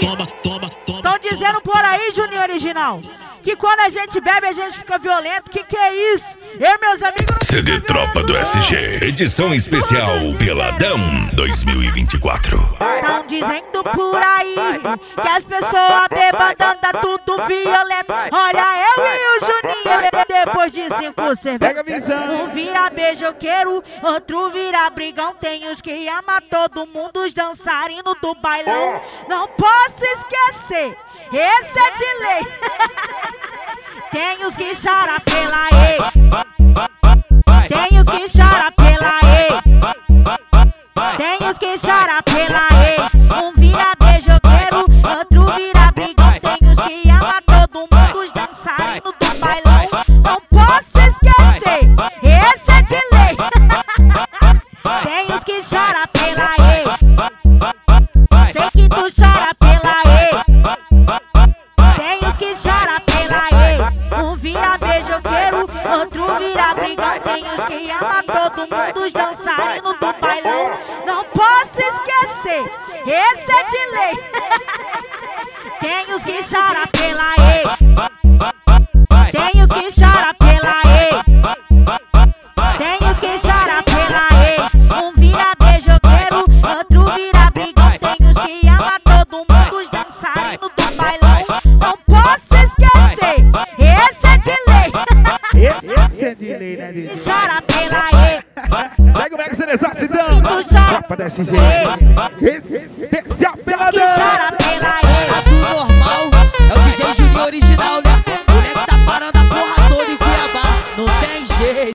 Tão dizendo por aí, Juninho Original, que quando a gente bebe a gente fica violento. Que é isso? Eu e meus amigos... CD Tropa do SG, edição especial Peladão 2024. Tão dizendo por aí que as pessoas bebando anda tudo violento. Olha eu e o Juninho depois de 5 cervejas. Pega a visão. Um vira beijoqueiro, outro vira brigão. Tem os que ama todo mundo, os dançarinos do bailão. Não posso esquecer, esse é de lei. Tem os que choram pela ex. Tem os que choram pela ex. Tem os que choram pela ex. Um vira beijoqueiro, outro vira brigão. Tem os que ama todo mundo, os dançarinos do bailão. Não posso esquecer, esse é de lei. Tem os que choram pela ex. Sei que tu chora pela ex. Tem os que choram pela ex. Um vira beijoqueiro, outro vira brigão. Tem os que ama todo mundo, os dançarinos do bailão. Não posso esquecer, esse é de lei. Tem os que choram pela ex. Tem os que choram pela ex. Tem os que choram pela ex. Um vira beijoqueiro, outro vira brigão. Tem os que ama todo mundo, os dançarinos do bailão. Não posso esquecer, esse é de lei. Esse é de lei, né, DJ? Chora pela ex. Pega o Mega Seleção, então. Tu chora Tropa da SG. Esse